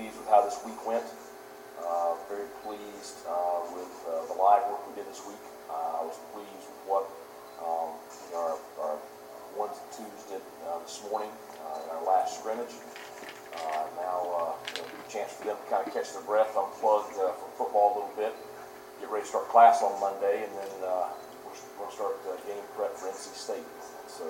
pleased with how this week went. Very pleased with the live work we did this week. I was pleased with what our ones and twos did this morning in our last scrimmage. Now, a chance for them to kind of catch their breath, unplug from football a little bit, get ready to start class on Monday, and then we're going to start game prep for NC State. So,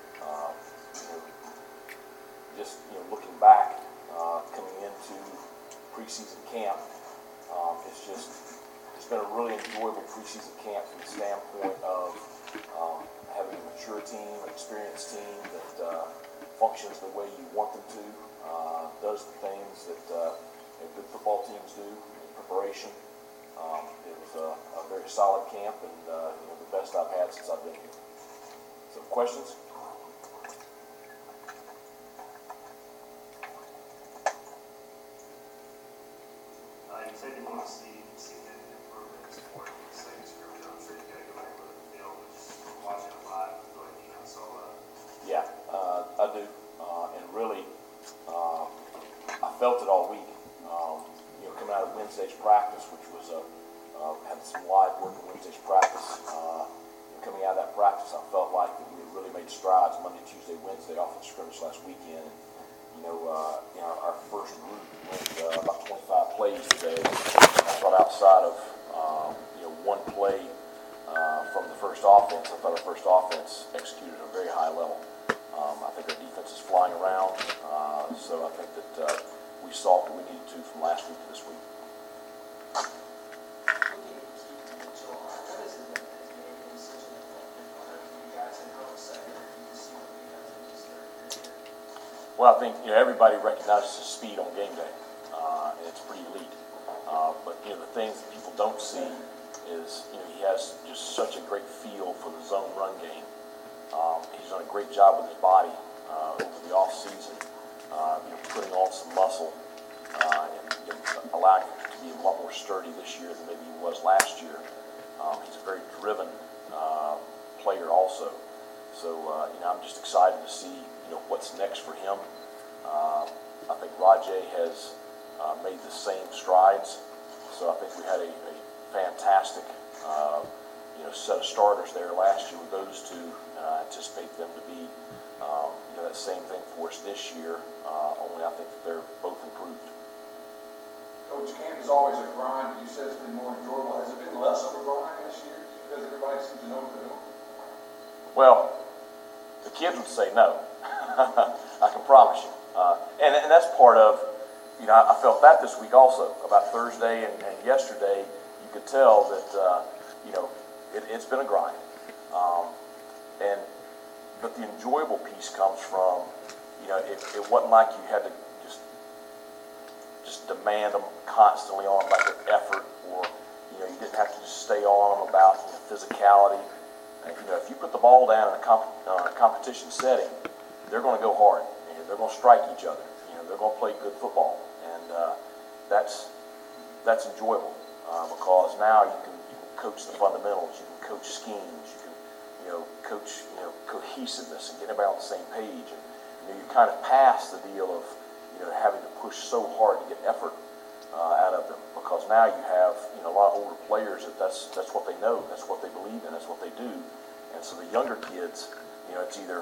just looking back, coming into preseason camp, it's been a really enjoyable preseason camp from the standpoint of having a mature team, an experienced team that functions the way you want them to, does the things that good football teams do in preparation. It was a very solid camp and the best I've had since I've been here. So, questions? You said you want to see significant improvements for these things. I'm sure you got to go back and look at the film, but just watching it live, I feel like I saw that. Yeah, I do, and really, I felt it all week. Coming out of Wednesday's practice, which was had some live work in Wednesday's practice. Coming out of that practice, I felt like we had really made strides Monday, Tuesday, Wednesday off the scrimmage last weekend. Our first group went about 25 plays today. I thought outside of one play from the first offense, I thought our first offense executed at a very high level. I think our defense is flying around, so I think that we saw what we needed to from last week to this week. Well, I think everybody recognizes his speed on game day, and it's pretty elite. But the things that people don't see is he has just such a great feel for the zone run game. He's done a great job with his body over the off season, putting on some muscle and allowing him to be a lot more sturdy this year than maybe he was last year. He's a very driven player also. So I'm just excited to see what's next for him. I think Rajay has made the same strides. So I think we had a fantastic set of starters there last year with those two. I anticipate them to be that same thing for us this year. Only I think that they're both improved. Coach, camp is always a grind. You said it's been more enjoyable. Has it been less of a grind this year because everybody seems to know what they're doing? Well, the kids would say no. I can promise you. And that's part of, I felt that this week also. About Thursday and yesterday, you could tell that, it's been a grind. But the enjoyable piece comes from, it wasn't like you had to just demand them constantly on about their effort, or, you didn't have to just stay on them about physicality. If you put the ball down in a competition setting, they're going to go hard. They're going to strike each other. They're going to play good football, and that's enjoyable because now you can coach the fundamentals, you can coach schemes, you can coach cohesiveness and get everybody on the same page. And you kind of pass the deal of having to push so hard to get effort out of them, because now you have a lot of older players that's what they know, that's what they believe in, that's what they do. And so the younger kids, it's either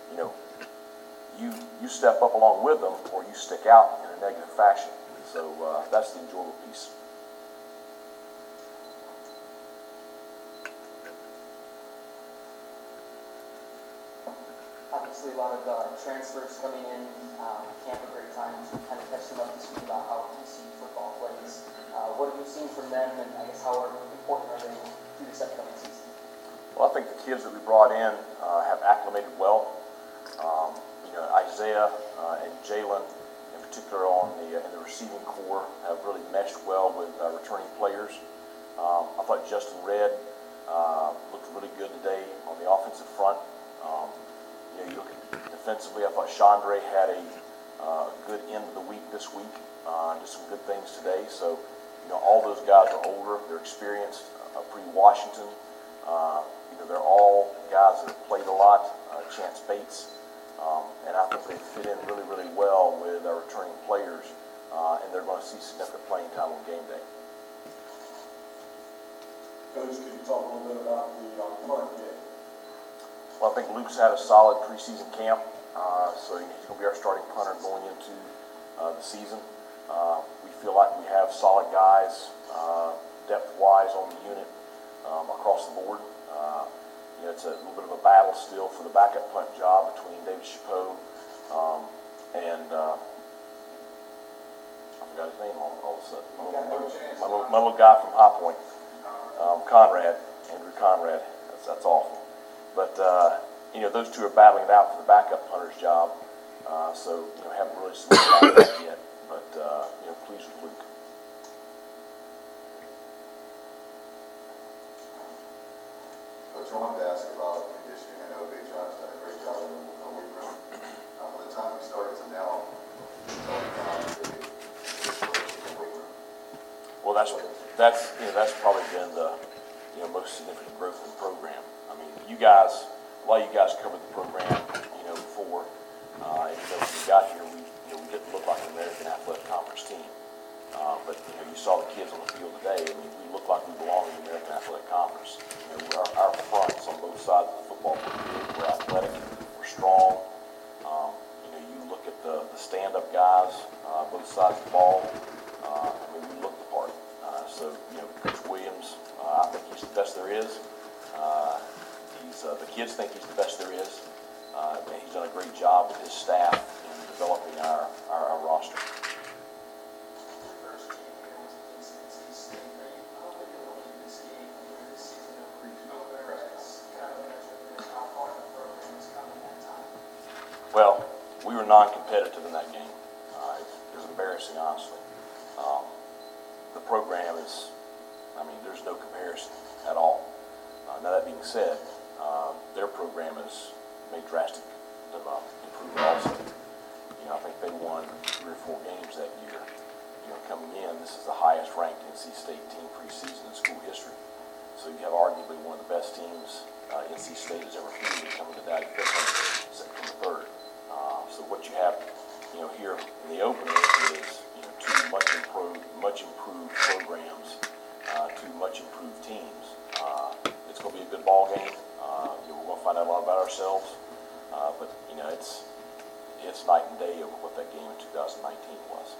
you step up along with them, or you stick out in a negative fashion. So that's the enjoyable piece. Obviously, a lot of transfers coming in. Camp a great time to kind of catch them up to speed about how TC football plays. What have you seen from them, and I guess how important are they to this upcoming season? Well, I think the kids that we brought in have acclimated well. Isaiah and Jalen, in particular, in the receiving corps, have really meshed well with returning players. I thought Justin Red looked really good today on the offensive front. You look at defensively, I thought Chandre had a good end of the week this week. Did some good things today. So, all those guys are older, they're experienced. Pre-Washington, they're all guys that have played a lot. Chance Bates, and I think they fit in really, really well with our returning players. and they're going to see significant playing time on game day. Coach, can you talk a little bit about the punt game? Well, I think Luke's had a solid preseason camp, so he's going to be our starting punter going into the season. We feel like we have solid guys, depth-wise on the unit, across the board. It's a little bit of a battle still for the backup punt job between David Chapeau and I forgot his name all of a sudden. My little guy from High Point, Andrew Conrad. That's awful. But those two are battling it out for the backup punter's job. So haven't really solidified that yet. But pleased with Luke. Coach, I wanted to ask about conditioning. I know Big John's done a great job in the weight room. From the time we started to now, Well, that's probably been the most significant growth in the program. I mean, a lot of you guys covered the program before, and when we got here, we didn't look like an American Athletic Conference team. But you saw the kids on the field today. I mean, we look like we belong in the American Athletic Conference. Our fronts on both sides of the football field, we're athletic, we're strong. You look at the stand-up guys, both sides of the ball. We look the part. Coach Williams, I think he's the best there is. The kids think he's the best there is. And he's done a great job with his staff in developing our roster. Well, we were non-competitive in that game. It was embarrassing, honestly. The program is, there's no comparison at all. Now that being said, their program has made drastic improvement also. I think they won 3 or 4 games that year. Coming in, this is the highest ranked NC State team preseason in school history. So you have arguably one of the best teams NC State has ever fielded coming to Dowdy Field September 3rd. So what you have, here in the opener is, 2 much improved programs, 2 much improved teams. It's going to be a good ball game. We're going to find out a lot about ourselves, but it's night and day over what that game in 2019 was.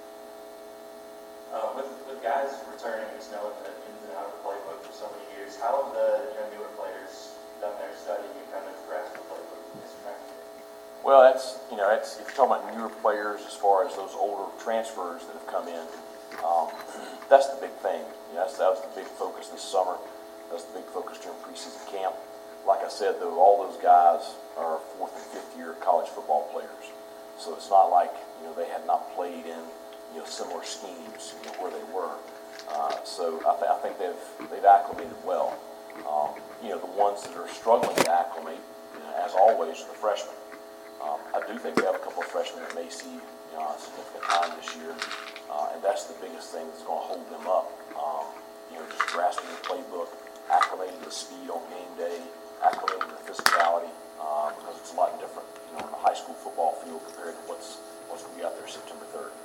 With guys returning and knowing the ins and outs of the playbook for so many years, how have the newer players done their study and kind of grasped the playbook this practice? Well, if you're talking about newer players as far as those older transfers that have come in, that's the big thing. That was the big focus this summer. That was the big focus during preseason camp. Like I said, though, all those guys are 4th and 5th year college football players. So it's not like, they had not played in, similar schemes, where they were. So I think they've acclimated well. The ones that are struggling to acclimate, as always, are the freshmen. I do think we have a couple of freshmen that may see significant time this year, and that's the biggest thing that's going to hold them up. Just grasping the playbook, acclimating to the speed on game day, acclimating to the physicality, because it's a lot different, on the high school football field compared to what's going to be out there September 3rd.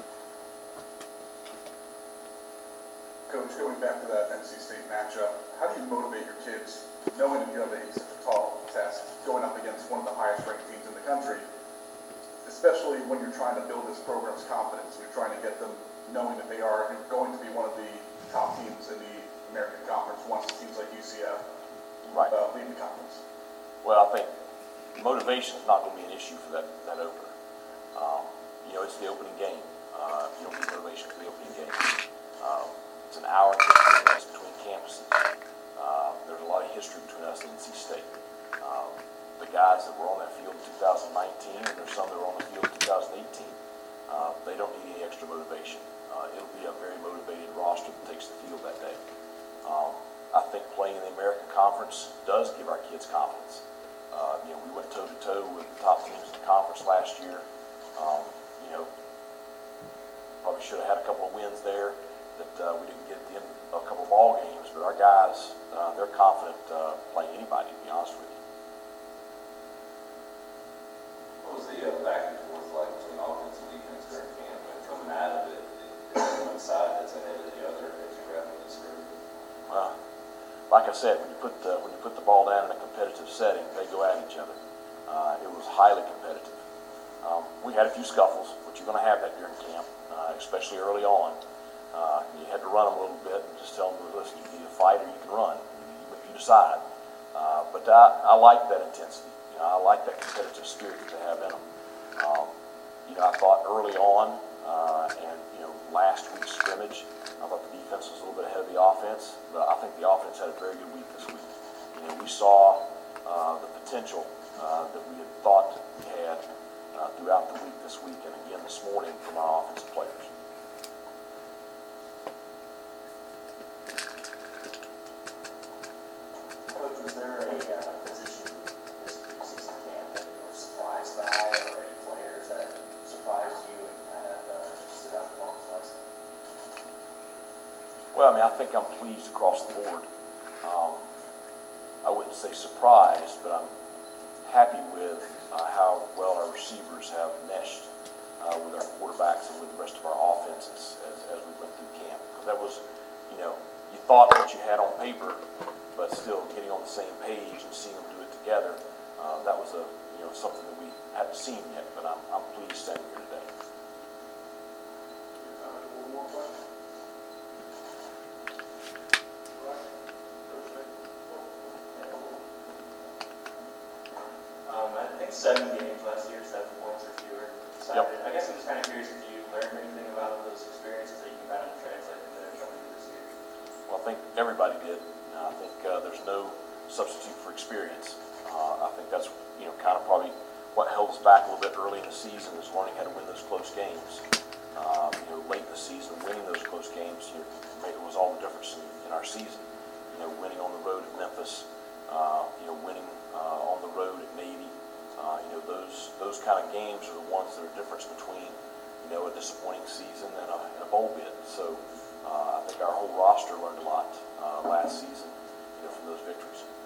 Coach, going back to that NC State matchup, how do you motivate your kids, knowing that you have such a tall test, going up against one of the highest ranked teams in the country, especially when you're trying to build this program's confidence, you're trying to get them knowing that they are going to be one of the top teams in the American Conference once teams like UCF lead the conference? Well, I think motivation is not going to be an issue for that opener. It's the opening game. You don't need motivation for the opening game. It's an hour and 15 minutes between campuses. There's a lot of history between us and NC State. The guys that were on that field in 2019, and there's some that were on the field in 2018, they don't need any extra motivation. It'll be a very motivated roster that takes the field that day. I think playing in the American Conference does give our kids confidence. We went toe-to-toe with the top teams in the conference last year. Probably should have had a couple of wins there that we didn't get at the end of a couple of ball games, but our guys, they're confident playing anybody, to be honest with you. What was the back and forth like between offense and defense during camp? And coming out of it, like I said, when you put the ball down in a competitive setting, they go at each other. It was highly competitive. We had a few scuffles, but you're going to have that during camp, especially early on. You had to run them a little bit and just tell them, listen, you can either fight or you can run. You decide. But I like that intensity. I like that competitive spirit that they have in them. I thought early on, and last week's scrimmage, I thought the defense was a little bit ahead of the offense, but I think the offense had a very good week this week. We saw the potential that we had thought we had throughout the week this week, and again this morning from our offensive players. Coach, was there a position this preseason camp that you were surprised by, or any players that surprised you and kind of stood out performance-wise? Well, I think I'm pleased across the board. I wouldn't say surprised, but I'm happy with how well our receivers have meshed with our quarterbacks and with the rest of our offenses as we went through camp. Because that was, you thought what you had on paper, but still getting on the same page and seeing them do it together, that was something that we hadn't seen yet, but I'm pleased standing here today. One more question? I think 7 games last year, 7 points or fewer decided. Yep. I guess I'm just kind of curious if you learned anything about those experiences that you can kind of translate into coming this year. Well, I think everybody did. I think there's no substitute for experience. I think that's kind of probably what held us back a little bit early in the season is learning how to win those close games. Late in the season, winning those close games, it was all the difference in our season. Winning on the road at Memphis, winning on the road at Navy. Those kind of games are the ones that are difference between a disappointing season and a bowl bid. So I think our whole roster learned a lot last season from those victories.